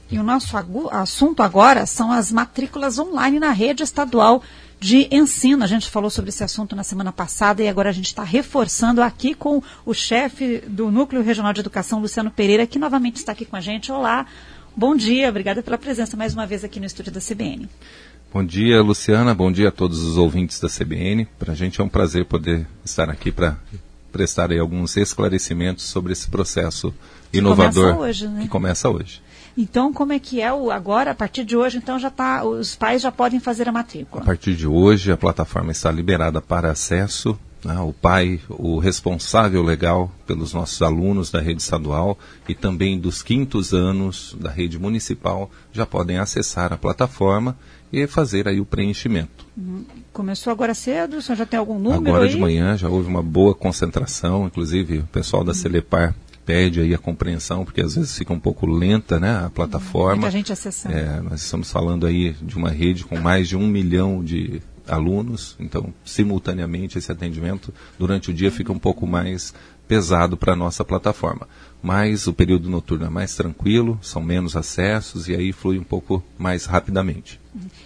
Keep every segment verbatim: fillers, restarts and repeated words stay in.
E o nosso assunto agora são as matrículas online na rede estadual de ensino. A gente falou sobre esse assunto na semana passada e agora a gente está reforçando aqui com o chefe do Núcleo Regional de Educação, Luciano Pereira, que novamente está aqui com a gente. Olá, bom dia, obrigada pela presença mais uma vez aqui no estúdio da C B N. Bom dia, Luciana, bom dia a todos os ouvintes da C B N. Para a gente é um prazer poder estar aqui para prestar aí alguns esclarecimentos sobre esse processo inovador começa hoje, né? que começa hoje. Então, como é que é o agora, a partir de hoje, então já tá, os pais já podem fazer a matrícula? A partir de hoje, a plataforma está liberada para acesso, né? O pai, o responsável legal pelos nossos alunos da rede estadual e também dos quintos anos da rede municipal já podem acessar a plataforma e fazer aí o preenchimento. Uhum. Começou agora cedo, o senhor já tem algum número Agora aí? de manhã já houve uma boa concentração, inclusive o pessoal da uhum. Celepar pede aí a compreensão, porque às vezes fica um pouco lenta, né, a plataforma. Muita gente acessando. É, nós estamos falando aí de uma rede com mais de um milhão de alunos, então, simultaneamente, esse atendimento durante o dia fica um pouco mais pesado para a nossa plataforma. Mas o período noturno é mais tranquilo, são menos acessos e aí flui um pouco mais rapidamente.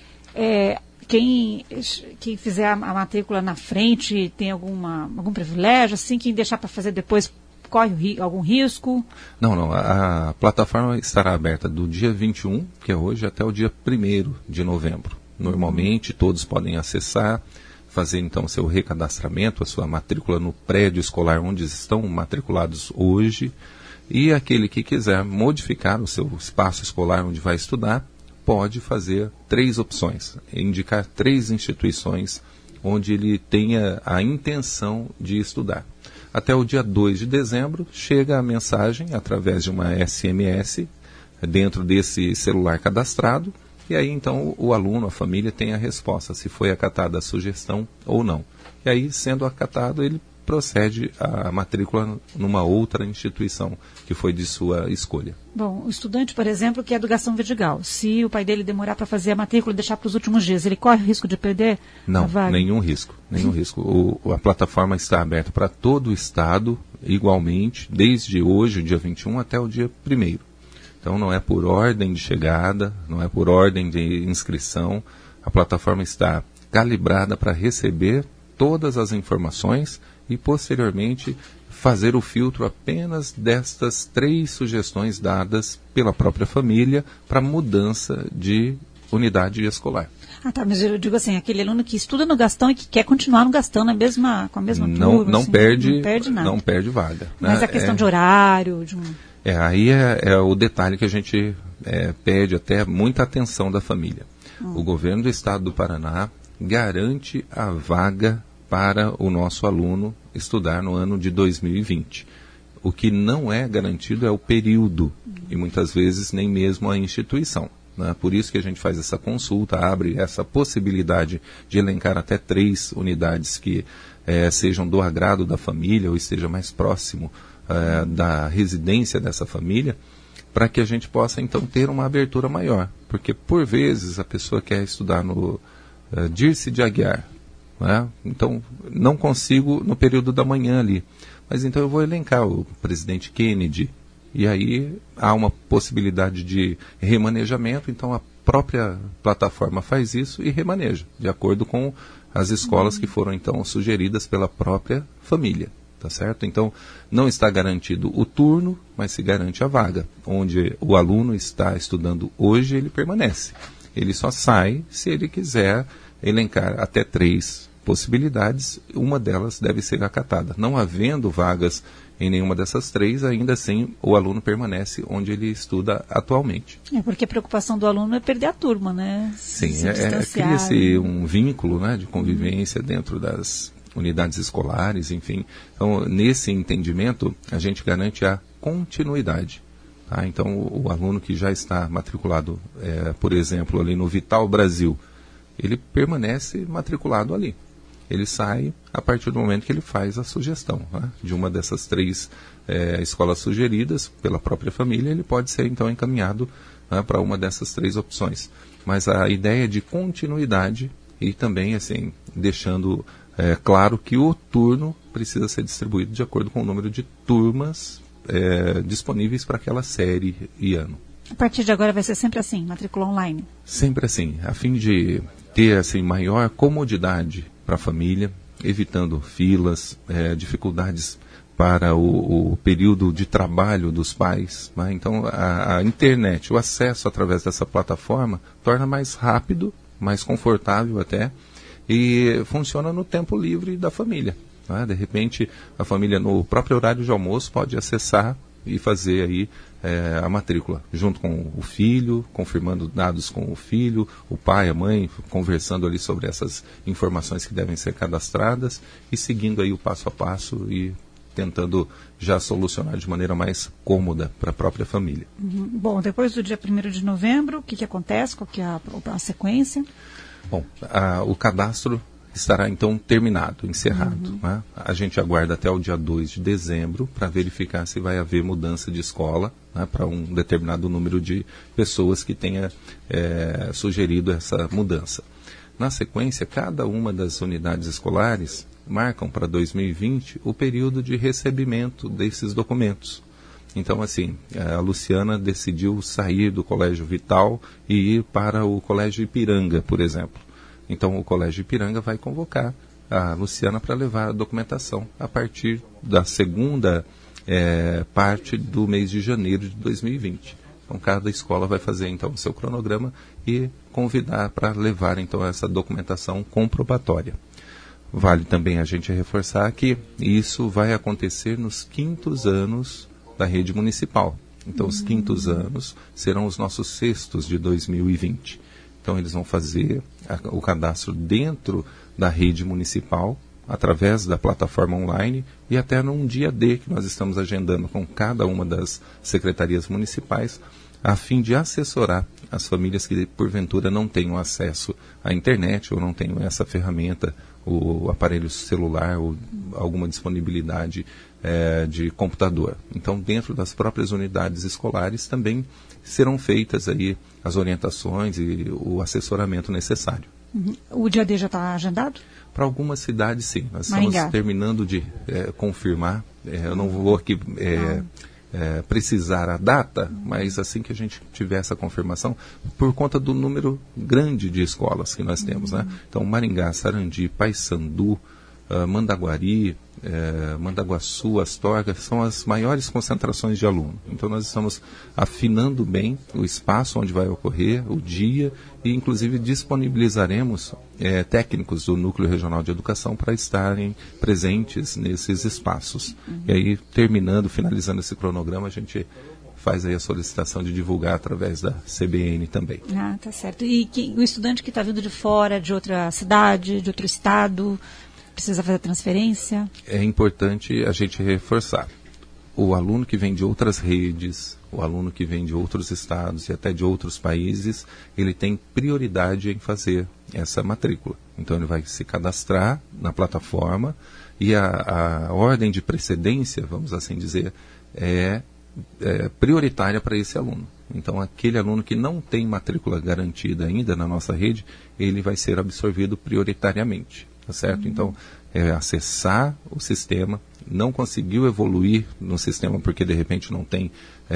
É, quem, quem fizer a matrícula na frente tem alguma, algum privilégio, assim, quem deixar para fazer depois corre algum risco? Não, não. A, a plataforma estará aberta do dia vinte e um, que é hoje, até o dia primeiro de novembro. Normalmente, uhum. todos podem acessar, fazer então seu recadastramento, a sua matrícula no prédio escolar onde estão matriculados hoje. E aquele que quiser modificar o seu espaço escolar onde vai estudar, pode fazer três opções, indicar três instituições onde ele tenha a intenção de estudar. Até o dia dois de dezembro, chega a mensagem através de uma S M S dentro desse celular cadastrado, e aí então o aluno, a família, tem a resposta se foi acatada a sugestão ou não. E aí, sendo acatado, ele procede à matrícula numa outra instituição que foi de sua escolha. Bom, o estudante, por exemplo, que é do Gastão Vidigal, se o pai dele demorar para fazer a matrícula e deixar para os últimos dias, ele corre o risco de perder Não, a vaga? nenhum risco. Nenhum risco. O, a plataforma está aberta para todo o estado, igualmente, desde hoje, dia vinte e um, até o dia primeiro. Então não é por ordem de chegada, não é por ordem de inscrição. A plataforma está calibrada para receber todas as informações e, posteriormente, fazer o filtro apenas destas três sugestões dadas pela própria família para mudança de unidade escolar. Ah, tá, mas eu digo assim, aquele aluno que estuda no Gastão e que quer continuar no Gastão na mesma, com a mesma não, turma, não, assim, perde, não perde nada. Não perde vaga. Mas né? a questão é, de horário... De um... É, aí é, é o detalhe que a gente é, pede até muita atenção da família. Hum. O governo do estado do Paraná garante a vaga para o nosso aluno estudar no ano de dois mil e vinte. O que não é garantido é o período, e muitas vezes nem mesmo a instituição. Né? Por isso que a gente faz essa consulta, abre essa possibilidade de elencar até três unidades que eh, sejam do agrado da família ou esteja mais próximo eh, da residência dessa família, para que a gente possa então ter uma abertura maior. Porque por vezes a pessoa quer estudar no uh, Dirce de Aguiar, né? Então, não consigo no período da manhã ali. Mas então eu vou elencar o presidente Kennedy. E aí há uma possibilidade de remanejamento. Então, a própria plataforma faz isso e remaneja, de acordo com as escolas que foram então sugeridas pela própria família. Tá certo? Então, não está garantido o turno, mas se garante a vaga. Onde o aluno está estudando hoje, ele permanece. Ele só sai se ele quiser elencar até três possibilidades, uma delas deve ser acatada. Não havendo vagas em nenhuma dessas três, ainda assim o aluno permanece onde ele estuda atualmente. É porque a preocupação do aluno é perder a turma, né? Sim, Se é, é, cria-se um vínculo, né, de convivência dentro das unidades escolares, enfim. Então, nesse entendimento, a gente garante a continuidade. Tá? Então, o, o aluno que já está matriculado, é, por exemplo, ali no Vital Brasil, ele permanece matriculado ali. Ele sai a partir do momento que ele faz a sugestão, né, de uma dessas três é, escolas sugeridas pela própria família, ele pode ser então encaminhado, né, para uma dessas três opções. Mas a ideia de continuidade e também assim deixando é, claro que o turno precisa ser distribuído de acordo com o número de turmas é, disponíveis para aquela série e ano. A partir de agora vai ser sempre assim, matrícula online? Sempre assim, a fim de ter assim, maior comodidade para a família, evitando filas, é, dificuldades para o, o período de trabalho dos pais. Né? Então, a, a internet, o acesso através dessa plataforma, torna mais rápido, mais confortável até, e funciona no tempo livre da família. Né? De repente, a família, no próprio horário de almoço, pode acessar e fazer aí é, a matrícula, junto com o filho, confirmando dados com o filho, o pai, a mãe, conversando ali sobre essas informações que devem ser cadastradas e seguindo aí o passo a passo e tentando já solucionar de maneira mais cômoda para a própria família. Uhum. Bom, depois do dia primeiro de novembro, o que, que acontece? Qual que é a, a sequência? Bom, a, o cadastro estará então terminado, encerrado. Uhum. Né? A gente aguarda até o dia dois de dezembro para verificar se vai haver mudança de escola, né, para um determinado número de pessoas que tenha é, sugerido essa mudança. Na sequência, cada uma das unidades escolares marcam para dois mil e vinte o período de recebimento desses documentos. Então, assim, a Luciana decidiu sair do Colégio Vital e ir para o Colégio Ipiranga, por exemplo. Então, o Colégio Ipiranga vai convocar a Luciana para levar a documentação a partir da segunda é, parte do mês de janeiro de dois mil e vinte. Então, cada escola vai fazer, então, o seu cronograma e convidar para levar, então, essa documentação comprobatória. Vale também a gente reforçar que isso vai acontecer nos quintos anos da rede municipal. Então, os quintos anos serão os nossos sextos de dois mil e vinte. Então, eles vão fazer a, o cadastro dentro da rede municipal, através da plataforma online e até num dia D que nós estamos agendando com cada uma das secretarias municipais, a fim de assessorar as famílias que, porventura, não tenham acesso à internet ou não tenham essa ferramenta, o aparelho celular ou alguma disponibilidade é, de computador. Então, dentro das próprias unidades escolares também serão feitas aí as orientações e o assessoramento necessário. Uhum. O dia D já está agendado? Para algumas cidades, sim. Nós Maringá. Estamos terminando de é, confirmar. É, eu não vou aqui é, é, precisar a data, mas assim que a gente tiver essa confirmação, por conta do número grande de escolas que nós temos, né? Então, Maringá, Sarandi, Paysandu, uh, Mandaguari, uh, Mandaguaçu, Astorga, são as maiores concentrações de aluno. Então, nós estamos afinando bem o espaço onde vai ocorrer, o dia, e inclusive disponibilizaremos é, técnicos do Núcleo Regional de Educação para estarem presentes nesses espaços. Uhum. E aí, terminando, finalizando esse cronograma, a gente faz aí a solicitação de divulgar através da C B N também. Ah, tá certo. E que, o estudante que está vindo de fora, de outra cidade, de outro estado, precisa fazer transferência? É importante a gente reforçar. O aluno que vem de outras redes, o aluno que vem de outros estados e até de outros países, ele tem prioridade em fazer essa matrícula. Então, ele vai se cadastrar na plataforma e a, a ordem de precedência, vamos assim dizer, é, é prioritária para esse aluno. Então, aquele aluno que não tem matrícula garantida ainda na nossa rede, ele vai ser absorvido prioritariamente, tá certo? Uhum. Então, é acessar o sistema, não conseguiu evoluir no sistema porque de repente não tem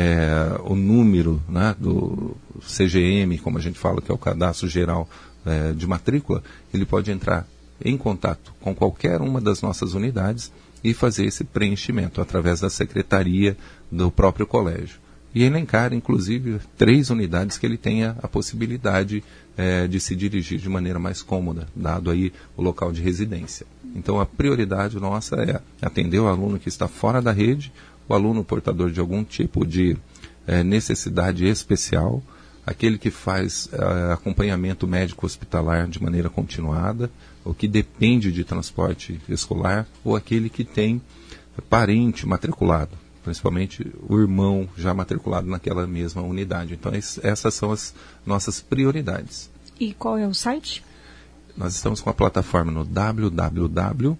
é, o número, né, do C G M, como a gente fala, que é o cadastro geral é, de matrícula, ele pode entrar em contato com qualquer uma das nossas unidades e fazer esse preenchimento através da secretaria do próprio colégio. E elencar, inclusive, três unidades que ele tenha a possibilidade é, de se dirigir de maneira mais cômoda, dado aí o local de residência. Então, a prioridade nossa é atender o aluno que está fora da rede, o aluno portador de algum tipo de é, necessidade especial, aquele que faz é, acompanhamento médico hospitalar de maneira continuada, ou que depende de transporte escolar, ou aquele que tem parente matriculado, principalmente o irmão já matriculado naquela mesma unidade. Então, essas são as nossas prioridades. E qual é o site? Nós estamos com a plataforma no w w w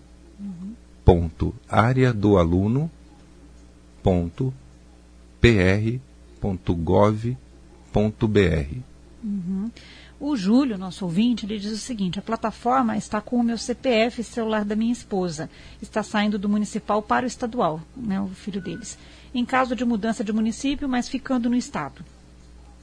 ponto área do aluno ponto p r ponto gov ponto b r. Uhum. O Júlio, nosso ouvinte, ele diz o seguinte: a plataforma está com o meu C P F e celular da minha esposa. Está saindo do municipal para o estadual, né, o filho deles. Em caso de mudança de município, mas ficando no estado.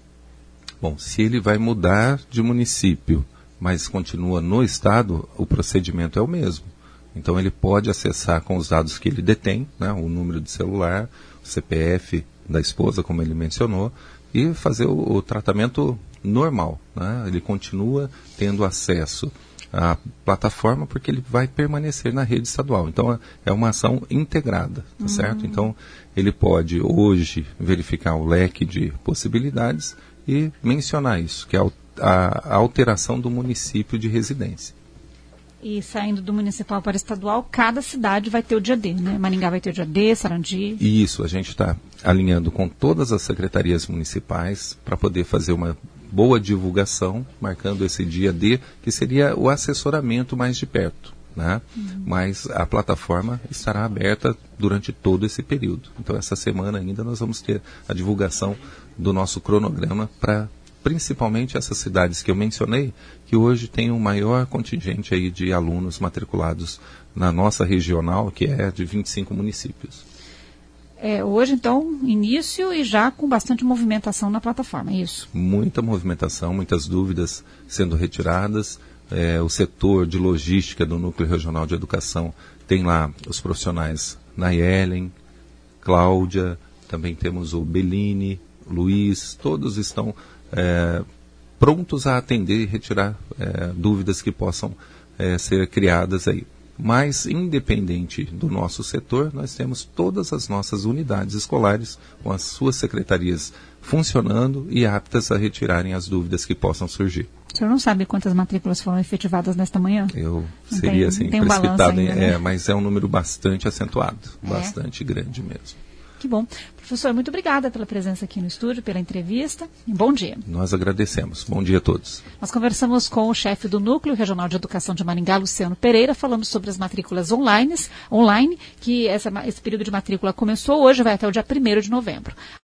Bom, se ele vai mudar de município, mas continua no estado, o procedimento é o mesmo. Então ele pode acessar com os dados que ele detém, né, o número de celular, o C P F da esposa, como ele mencionou, e fazer o, o tratamento normal, né? Ele continua tendo acesso à plataforma porque ele vai permanecer na rede estadual. Então é uma ação integrada, tá uhum. certo? Então ele pode hoje verificar o leque de possibilidades e mencionar isso, que é a, a alteração do município de residência. E saindo do municipal para estadual, cada cidade vai ter o dia D, né? Maringá vai ter o dia D, Sarandi. Isso, a gente está alinhando com todas as secretarias municipais para poder fazer uma boa divulgação, marcando esse dia D, que seria o assessoramento mais de perto, né? Uhum. Mas a plataforma estará aberta durante todo esse período. Então, essa semana ainda nós vamos ter a divulgação do nosso cronograma para principalmente essas cidades que eu mencionei, que hoje tem um maior contingente aí de alunos matriculados na nossa regional, que é de vinte e cinco municípios. É, hoje, então, início e já com bastante movimentação na plataforma, é isso? Muita movimentação, muitas dúvidas sendo retiradas. É, o setor de logística do Núcleo Regional de Educação tem lá os profissionais Nayelen, Cláudia, também temos o Bellini, Luiz, todos estão É, prontos a atender e retirar é, dúvidas que possam é, ser criadas aí. Mas, independente do nosso setor, nós temos todas as nossas unidades escolares com as suas secretarias funcionando e aptas a retirarem as dúvidas que possam surgir. O senhor não sabe quantas matrículas foram efetivadas nesta manhã? Eu não seria tem, assim, tem um precipitado, ainda, né? é, mas é um número bastante acentuado, é. bastante grande mesmo. Que bom. Professor, muito obrigada pela presença aqui no estúdio, pela entrevista e bom dia. Nós agradecemos. Bom dia a todos. Nós conversamos com o chefe do Núcleo Regional de Educação de Maringá, Luciano Pereira, falando sobre as matrículas online, online que essa, esse período de matrícula começou hoje, vai até o dia primeiro de novembro.